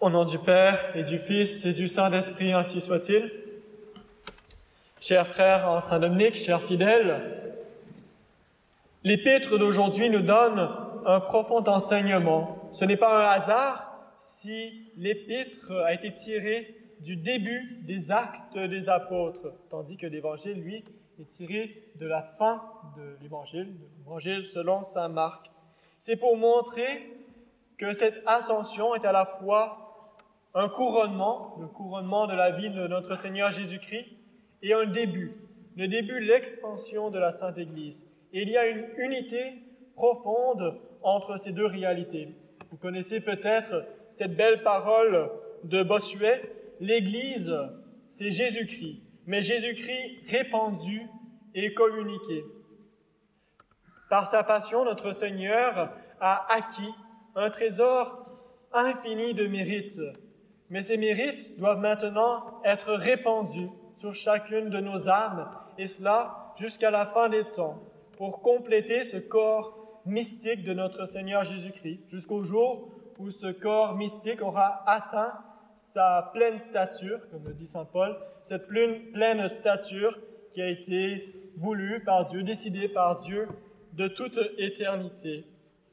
Au nom du Père et du Fils et du Saint-Esprit, ainsi soit-il. Chers frères en Saint-Dominique, chers fidèles, l'épître d'aujourd'hui nous donne un profond enseignement. Ce n'est pas un hasard si l'épître a été tirée du début des actes des apôtres, tandis que l'évangile, lui, est tiré de la fin de l'évangile selon saint Marc. C'est pour montrer que cette ascension est à la fois un couronnement, le couronnement de la vie de notre Seigneur Jésus-Christ, et un début, l'expansion de la Sainte Église. Et il y a une unité profonde entre ces deux réalités. Vous connaissez peut-être cette belle parole de Bossuet, l'Église, c'est Jésus-Christ, mais Jésus-Christ répandu et communiqué. Par sa passion, notre Seigneur a acquis un trésor infini de mérites. Mais ces mérites doivent maintenant être répandus sur chacune de nos âmes, et cela jusqu'à la fin des temps, pour compléter ce corps mystique de notre Seigneur Jésus-Christ, jusqu'au jour où ce corps mystique aura atteint sa pleine stature, comme le dit saint Paul, cette pleine stature qui a été voulue par Dieu, décidée par Dieu de toute éternité.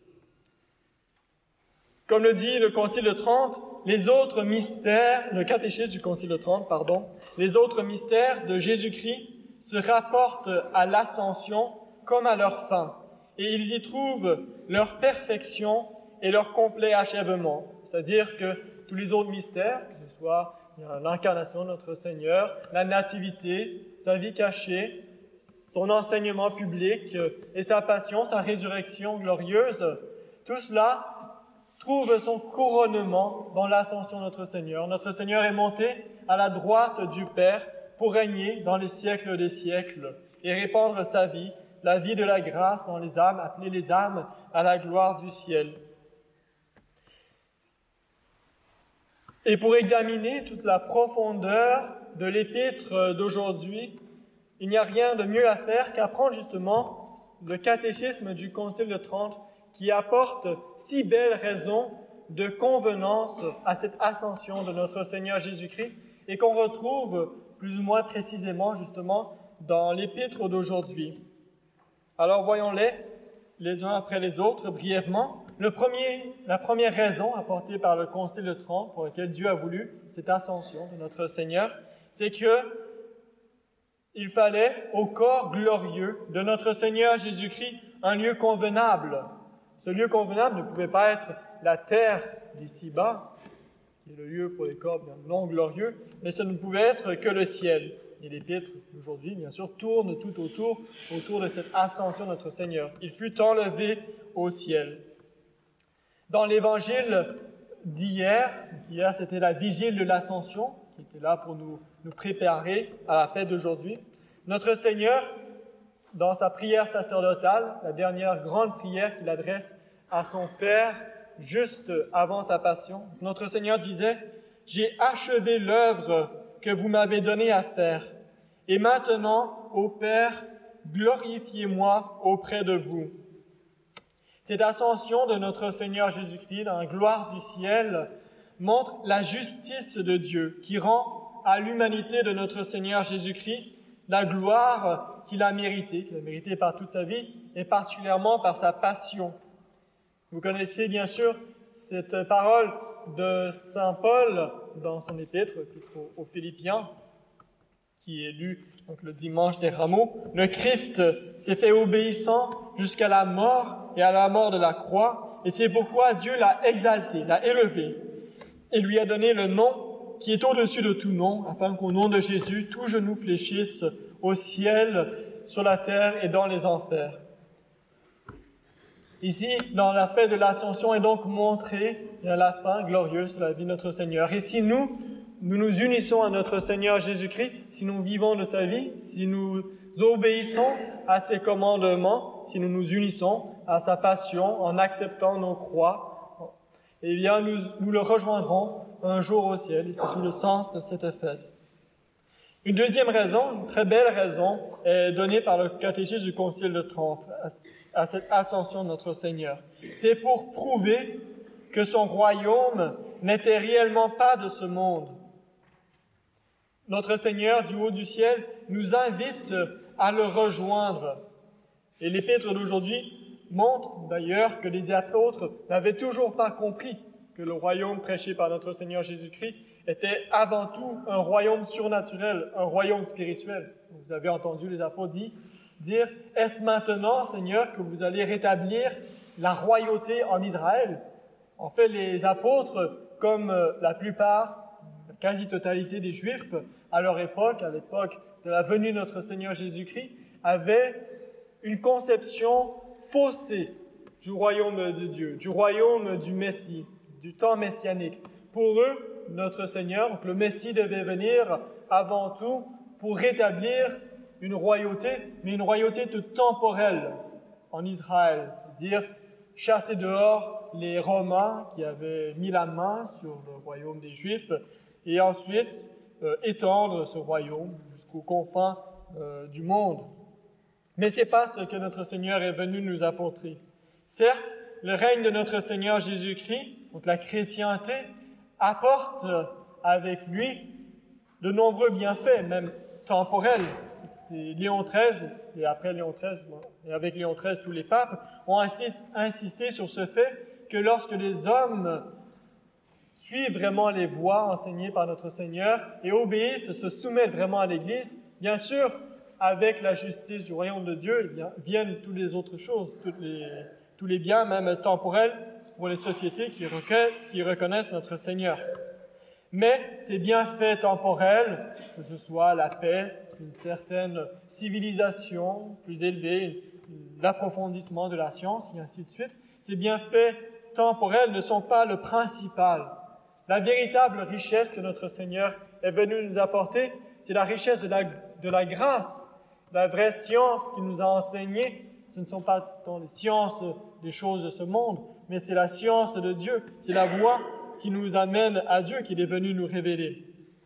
Comme le dit le Concile de Trente, les autres mystères, le catéchisme du Concile de Trente, les autres mystères de Jésus-Christ se rapportent à l'ascension comme à leur fin, et ils y trouvent leur perfection et leur complet achèvement. C'est-à-dire que tous les autres mystères, que ce soit l'incarnation de notre Seigneur, la nativité, sa vie cachée, son enseignement public et sa passion, sa résurrection glorieuse, tout cela trouve son couronnement dans l'ascension de notre Seigneur. Notre Seigneur est monté à la droite du Père pour régner dans les siècles des siècles et répandre sa vie, la vie de la grâce dans les âmes, appeler les âmes à la gloire du ciel. Et pour examiner toute la profondeur de l'épître d'aujourd'hui, il n'y a rien de mieux à faire qu'apprendre justement le catéchisme du Concile de Trente qui apporte si belles raisons de convenance à cette ascension de notre Seigneur Jésus-Christ et qu'on retrouve plus ou moins précisément justement dans l'épître d'aujourd'hui. Alors voyons-les les uns après les autres brièvement. La première raison apportée par le Concile de Trente pour laquelle Dieu a voulu cette ascension de notre Seigneur, c'est que il fallait au corps glorieux de notre Seigneur Jésus-Christ un lieu convenable. Ce lieu convenable ne pouvait pas être la terre d'ici-bas, qui est le lieu pour les corps bien non glorieux, mais ce ne pouvait être que le ciel. Et l'épître d'aujourd'hui, bien sûr, tourne tout autour de cette ascension de notre Seigneur. Il fut enlevé au ciel. Dans l'évangile d'hier, c'était la vigile de l'ascension, qui était là pour nous préparer à la fête d'aujourd'hui. Notre Seigneur, dans sa prière sacerdotale, la dernière grande prière qu'il adresse à son Père juste avant sa passion, notre Seigneur disait « J'ai achevé l'œuvre que vous m'avez donnée à faire, et maintenant, ô Père, glorifiez-moi auprès de vous. » Cette ascension de notre Seigneur Jésus-Christ dans la gloire du ciel montre la justice de Dieu qui rend à l'humanité de notre Seigneur Jésus-Christ la gloire qu'il a méritée par toute sa vie et particulièrement par sa passion. Vous connaissez bien sûr cette parole de saint Paul dans son épître aux Philippiens, qui est lue donc le dimanche des Rameaux. Le Christ s'est fait obéissant jusqu'à la mort et à la mort de la croix, et c'est pourquoi Dieu l'a exalté, l'a élevé, et lui a donné le nom qui est au-dessus de tout nom, afin qu'au nom de Jésus, tout genou fléchisse au ciel, sur la terre et dans les enfers. Ici, dans la fête de l'Ascension, est donc montrée la fin glorieuse de la vie de notre Seigneur. Et si nous nous unissons à notre Seigneur Jésus-Christ, si nous vivons de sa vie, si nous obéissons à ses commandements, si nous nous unissons à sa passion en acceptant nos croix, eh bien, nous le rejoindrons un jour au ciel, et c'est tout le sens de cette fête. Une deuxième raison, une très belle raison, est donnée par le catéchisme du Concile de Trente à cette ascension de notre Seigneur. C'est pour prouver que son royaume n'était réellement pas de ce monde. Notre Seigneur du haut du ciel nous invite à le rejoindre. Et l'épître d'aujourd'hui montre d'ailleurs que les apôtres n'avaient toujours pas compris que le royaume prêché par notre Seigneur Jésus-Christ était avant tout un royaume surnaturel, un royaume spirituel. Vous avez entendu les apôtres dire « Est-ce maintenant, Seigneur, que vous allez rétablir la royauté en Israël ?» En fait, les apôtres, comme la plupart, la quasi-totalité des Juifs, à leur époque, à l'époque de la venue de notre Seigneur Jésus-Christ, avaient une conception faussée du royaume de Dieu, du royaume du Messie, du temps messianique. Pour eux, notre Seigneur, donc le Messie devait venir avant tout pour rétablir une royauté, mais une royauté toute temporelle en Israël, c'est-à-dire chasser dehors les Romains qui avaient mis la main sur le royaume des Juifs et ensuite étendre ce royaume jusqu'aux confins du monde. Mais ce n'est pas ce que notre Seigneur est venu nous apporter. Certes, le règne de notre Seigneur Jésus-Christ, donc la chrétienté, apporte avec lui de nombreux bienfaits, même temporels. C'est Léon XIII, et après Léon XIII, et avec Léon XIII, tous les papes, ont insisté sur ce fait que lorsque les hommes suivent vraiment les voies enseignées par notre Seigneur et obéissent, se soumettent vraiment à l'Église, bien sûr, avec la justice du royaume de Dieu, viennent toutes les autres choses, tous les biens, même temporels, pour les sociétés qui reconnaissent notre Seigneur. Mais ces bienfaits temporels, que ce soit la paix, une certaine civilisation plus élevée, l'approfondissement de la science, et ainsi de suite, ces bienfaits temporels ne sont pas le principal. La véritable richesse que notre Seigneur est venu nous apporter, c'est la richesse de la grâce. La vraie science qu'il nous a enseignée, ce ne sont pas tant les sciences des choses de ce monde, mais c'est la science de Dieu, c'est la voie qui nous amène à Dieu qu'il est venu nous révéler.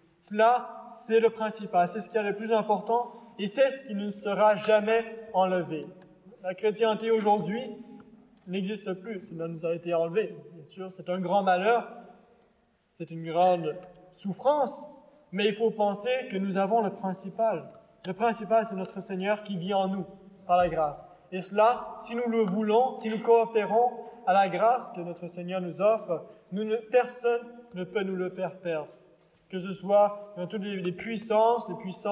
Cela, c'est le principal, c'est ce qui est le plus important et c'est ce qui ne sera jamais enlevé. La chrétienté aujourd'hui n'existe plus, cela nous a été enlevé. Bien sûr, c'est un grand malheur, c'est une grande souffrance, mais il faut penser que nous avons le principal. Le principal, c'est notre Seigneur qui vit en nous par la grâce. Et cela, si nous le voulons, si nous coopérons à la grâce que notre Seigneur nous offre, personne ne peut nous le faire perdre. Que ce soit dans toutes les puissances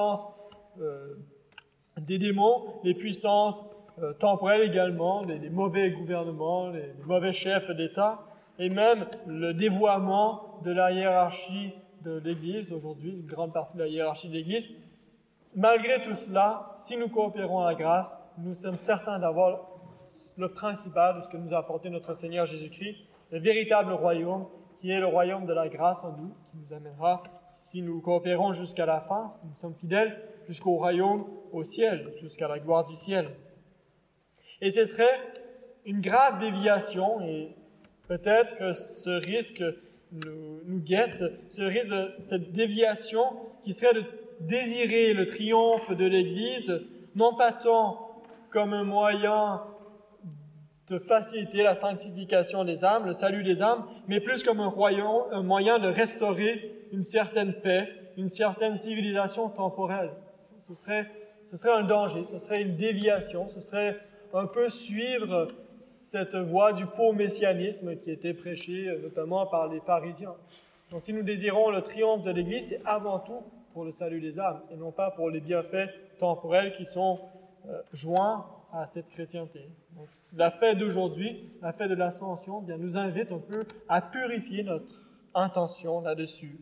des démons, les puissances temporelles également, les mauvais gouvernements, les mauvais chefs d'État, et même le dévoiement de la hiérarchie de l'Église, aujourd'hui, une grande partie de la hiérarchie de l'Église. Malgré tout cela, si nous coopérons à la grâce, nous sommes certains d'avoir le principal de ce que nous a apporté notre Seigneur Jésus-Christ, le véritable royaume, qui est le royaume de la grâce en nous, qui nous amènera, si nous coopérons jusqu'à la fin, si nous sommes fidèles, jusqu'au royaume, au ciel, jusqu'à la gloire du ciel. Et ce serait une grave déviation, et peut-être que ce risque nous guette, ce risque de cette déviation qui serait de désirer le triomphe de l'Église, non pas tant comme un moyen de faciliter la sanctification des âmes, le salut des âmes, mais plus comme un moyen de restaurer une certaine paix, une certaine civilisation temporelle. Ce serait un danger, ce serait une déviation, ce serait un peu suivre cette voie du faux messianisme qui était prêchée notamment par les pharisiens. Donc si nous désirons le triomphe de l'Église, c'est avant tout pour le salut des âmes et non pas pour les bienfaits temporels qui sont joints à cette chrétienté. Donc, la fête d'aujourd'hui, la fête de l'Ascension, bien, nous invite un peu à purifier notre intention là-dessus.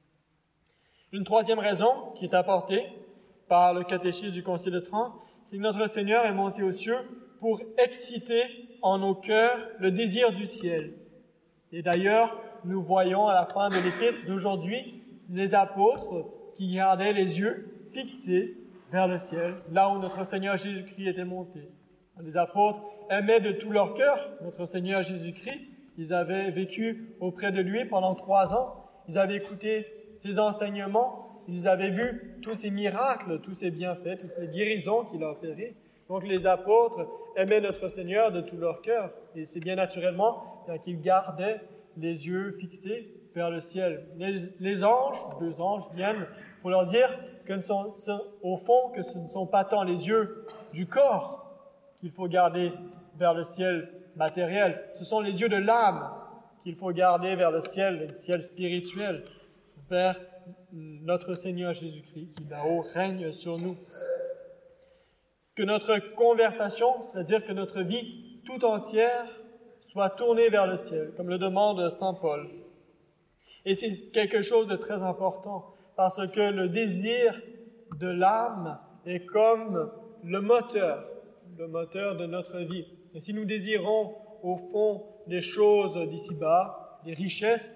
Une troisième raison qui est apportée par le catéchisme du Concile de Trente, c'est que notre Seigneur est monté aux cieux pour exciter en nos cœurs le désir du ciel. Et d'ailleurs, nous voyons à la fin de l'épître d'aujourd'hui les apôtres qui gardaient les yeux fixés vers le ciel, là où notre Seigneur Jésus-Christ était monté. Les apôtres aimaient de tout leur cœur notre Seigneur Jésus-Christ. Ils avaient vécu auprès de lui pendant 3 ans. Ils avaient écouté ses enseignements. Ils avaient vu tous ses miracles, tous ses bienfaits, toutes les guérisons qu'il a opérées. Donc les apôtres aimaient notre Seigneur de tout leur cœur. Et c'est bien naturellement qu'ils gardaient les yeux fixés vers le ciel. Les anges, 2 anges, viennent pour leur dire au fond, que ce ne sont pas tant les yeux du corps qu'il faut garder vers le ciel matériel, ce sont les yeux de l'âme qu'il faut garder vers le ciel spirituel, vers notre Seigneur Jésus-Christ qui là-haut règne sur nous. Que notre conversation, c'est-à-dire que notre vie tout entière, soit tournée vers le ciel, comme le demande saint Paul. Et c'est quelque chose de très important, parce que le désir de l'âme est comme le moteur de notre vie. Et si nous désirons, au fond, des choses d'ici-bas, des richesses,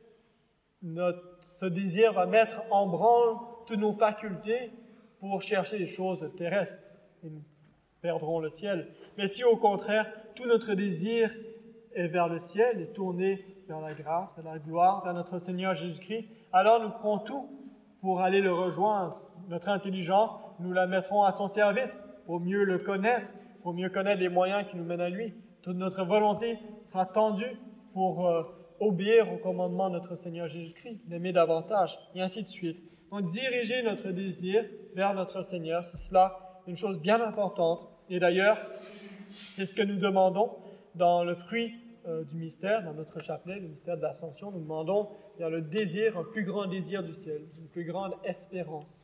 ce désir va mettre en branle toutes nos facultés pour chercher des choses terrestres. Et nous perdrons le ciel. Mais si, au contraire, tout notre désir est vers le ciel, est tourné vers la grâce, vers la gloire, vers notre Seigneur Jésus-Christ, alors nous ferons tout pour aller le rejoindre. Notre intelligence, nous la mettrons à son service pour mieux le connaître, pour mieux connaître les moyens qui nous mènent à lui. Toute notre volonté sera tendue pour obéir au commandement de notre Seigneur Jésus-Christ, l'aimer davantage, et ainsi de suite. Donc, diriger notre désir vers notre Seigneur, c'est cela une chose bien importante. Et d'ailleurs, c'est ce que nous demandons dans le fruit du mystère, dans notre chapelet, le mystère de l'Ascension. Nous demandons le désir, un plus grand désir du ciel, une plus grande espérance.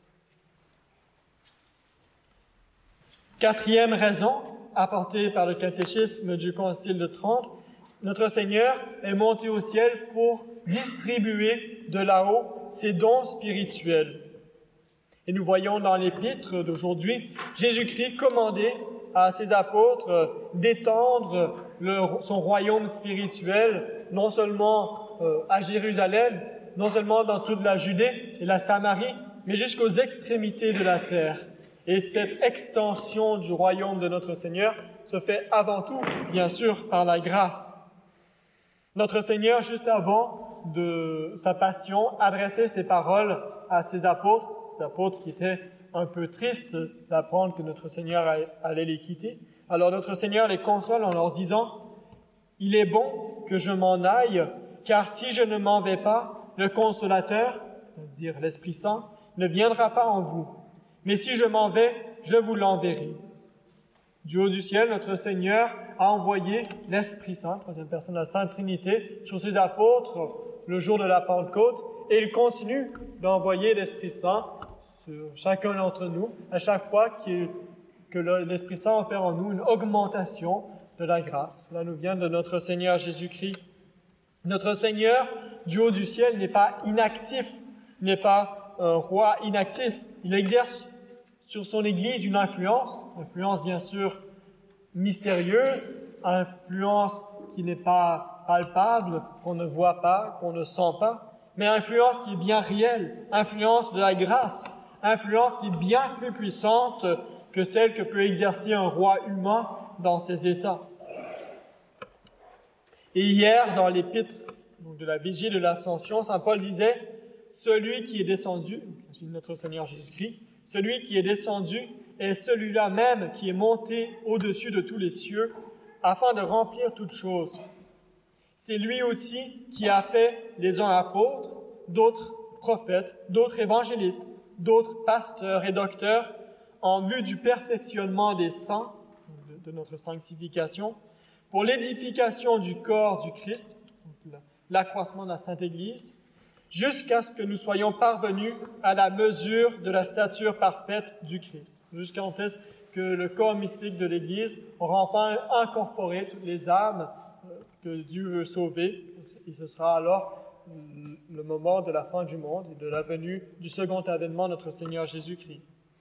4e raison apportée par le catéchisme du Concile de Trente, notre Seigneur est monté au ciel pour distribuer de là-haut ses dons spirituels. Et nous voyons dans l'épître d'aujourd'hui Jésus-Christ commander à ses apôtres d'étendre son royaume spirituel, non seulement à Jérusalem, non seulement dans toute la Judée et la Samarie, mais jusqu'aux extrémités de la terre. Et cette extension du royaume de notre Seigneur se fait avant tout, bien sûr, par la grâce. Notre Seigneur, juste avant de sa passion, adressait ses paroles à ses apôtres qui étaient un peu tristes d'apprendre que notre Seigneur allait les quitter. Alors notre Seigneur les console en leur disant « Il est bon que je m'en aille, car si je ne m'en vais pas, le Consolateur, c'est-à-dire l'Esprit Saint, ne viendra pas en vous. Mais si je m'en vais, je vous l'enverrai. » Du haut du ciel, notre Seigneur a envoyé l'Esprit Saint, troisième personne de la Sainte Trinité, sur ses apôtres le jour de la Pentecôte, et il continue d'envoyer l'Esprit Saint sur chacun d'entre nous, à chaque fois que l'Esprit Saint opère en nous une augmentation de la grâce. Cela nous vient de notre Seigneur Jésus-Christ. Notre Seigneur, du haut du ciel, n'est pas inactif, n'est pas un roi inactif. Il exerce sur son Église une influence bien sûr mystérieuse, influence qui n'est pas palpable, qu'on ne voit pas, qu'on ne sent pas, mais influence qui est bien réelle, influence de la grâce, influence qui est bien plus puissante que celle que peut exercer un roi humain dans ses états. Et hier, dans l'épître de la Vigie de l'Ascension, saint Paul disait « Celui qui est descendu », il s'agit de notre Seigneur Jésus-Christ, « Celui qui est descendu est celui-là même qui est monté au-dessus de tous les cieux, afin de remplir toutes choses. C'est lui aussi qui a fait les uns apôtres, d'autres prophètes, d'autres évangélistes, d'autres pasteurs et docteurs, en vue du perfectionnement des saints, de notre sanctification, pour l'édification du corps du Christ, l'accroissement de la Sainte Église, jusqu'à ce que nous soyons parvenus à la mesure de la stature parfaite du Christ. Jusqu'à ce que le corps mystique de l'Église aura enfin incorporé toutes les âmes que Dieu veut sauver. Et ce sera alors le moment de la fin du monde et de la venue du second avènement de notre Seigneur Jésus-Christ.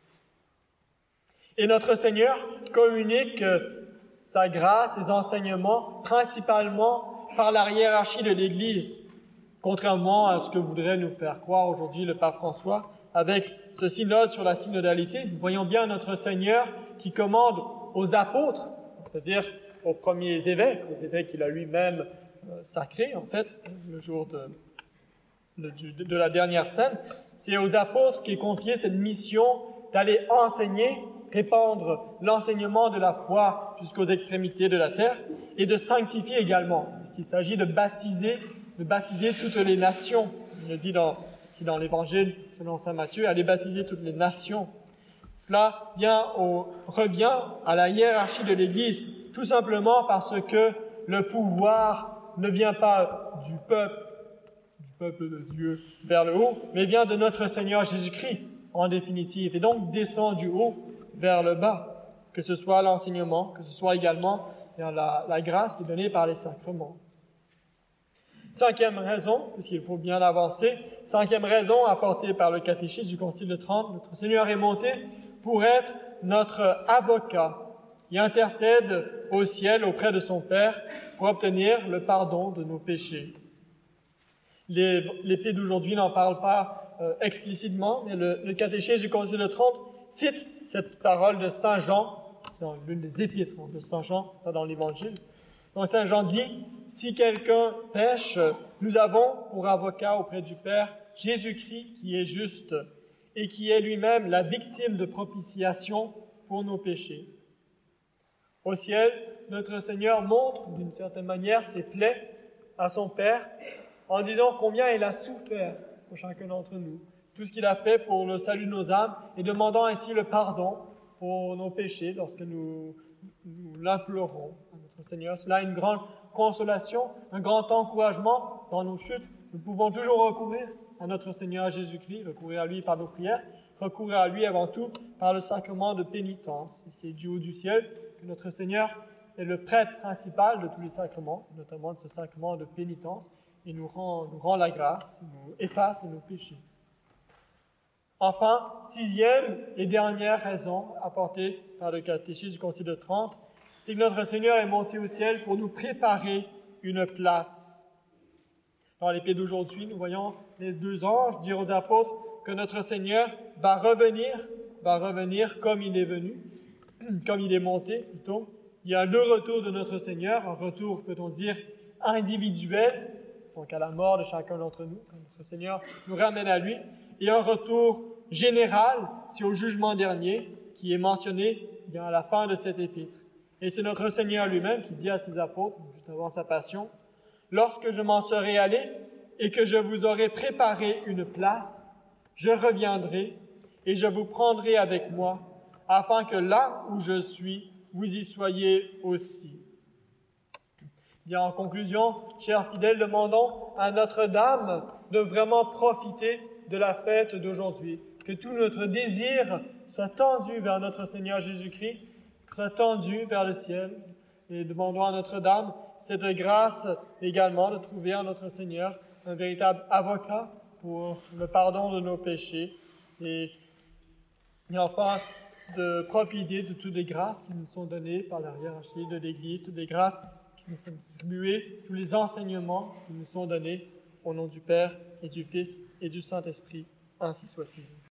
Et notre Seigneur communique sa grâce, ses enseignements, principalement par la hiérarchie de l'Église, contrairement à ce que voudrait nous faire croire aujourd'hui le pape François, avec ce synode sur la synodalité. Nous voyons bien notre Seigneur qui commande aux apôtres, c'est-à-dire aux premiers évêques, aux évêques qu'il a lui-même sacrés, en fait, le jour de la dernière scène. C'est aux apôtres qui est confiée cette mission d'aller enseigner, répandre l'enseignement de la foi jusqu'aux extrémités de la terre et de sanctifier également, puisqu'il s'agit de baptiser de baptiser toutes les nations. Il le dit ici dans l'Évangile, selon saint Matthieu, allez baptiser toutes les nations. Cela revient à la hiérarchie de l'Église, tout simplement parce que le pouvoir ne vient pas du peuple de Dieu vers le haut, mais vient de notre Seigneur Jésus-Christ, en définitive, et donc descend du haut vers le bas, que ce soit l'enseignement, que ce soit également la grâce qui est donnée par les sacrements. Cinquième raison, puisqu'il faut bien avancer, cinquième raison apportée par le catéchisme du Concile de Trente, notre Seigneur est monté pour être notre avocat. Il intercède au ciel auprès de son Père pour obtenir le pardon de nos péchés. L'épée d'aujourd'hui n'en parle pas explicitement, mais le catéchisme du Concile de Trente cite cette parole de Saint Jean, dans l'une des épîtres de Saint Jean, dans l'Évangile. Donc Saint Jean dit, « Si quelqu'un pêche, nous avons pour avocat auprès du Père Jésus-Christ qui est juste et qui est lui-même la victime de propitiation pour nos péchés. » Au ciel, notre Seigneur montre d'une certaine manière ses plaies à son Père en disant combien il a souffert pour chacun d'entre nous, tout ce qu'il a fait pour le salut de nos âmes et demandant ainsi le pardon pour nos péchés lorsque nous l'implorons à notre Seigneur. Cela est une grande consolation, un grand encouragement dans nos chutes. Nous pouvons toujours recourir à notre Seigneur Jésus-Christ, recourir à lui par nos prières, recourir à lui avant tout par le sacrement de pénitence. Et c'est du haut du ciel que notre Seigneur est le prêtre principal de tous les sacrements, notamment de ce sacrement de pénitence, et nous rend la grâce, nous efface nos péchés. Enfin, sixième et dernière raison apportée par le catéchisme du Concile de Trente, c'est que notre Seigneur est monté au ciel pour nous préparer une place. Dans l'épée d'aujourd'hui, nous voyons les deux anges dire aux apôtres que notre Seigneur va revenir comme il est venu, comme il est monté plutôt. Il y a le retour de notre Seigneur, un retour, peut-on dire, individuel, donc à la mort de chacun d'entre nous, quand notre Seigneur nous ramène à lui, et un retour général, c'est au jugement dernier, qui est mentionné à la fin de cette épître. Et c'est notre Seigneur lui-même qui dit à ses apôtres, juste avant sa passion, « Lorsque je m'en serai allé et que je vous aurai préparé une place, je reviendrai et je vous prendrai avec moi, afin que là où je suis, vous y soyez aussi. » Bien, en conclusion, chers fidèles, demandons à Notre-Dame de vraiment profiter de la fête d'aujourd'hui, que tout notre désir soit tendu vers notre Seigneur Jésus-Christ, soit tendu vers le ciel, et demandons à Notre-Dame cette grâce également de trouver en notre Seigneur un véritable avocat pour le pardon de nos péchés, et enfin de profiter de toutes les grâces qui nous sont données par la hiérarchie de l'Église, toutes les grâces qui nous sont distribuées, tous les enseignements qui nous sont donnés au nom du Père et du Fils et du Saint-Esprit, ainsi soit-il.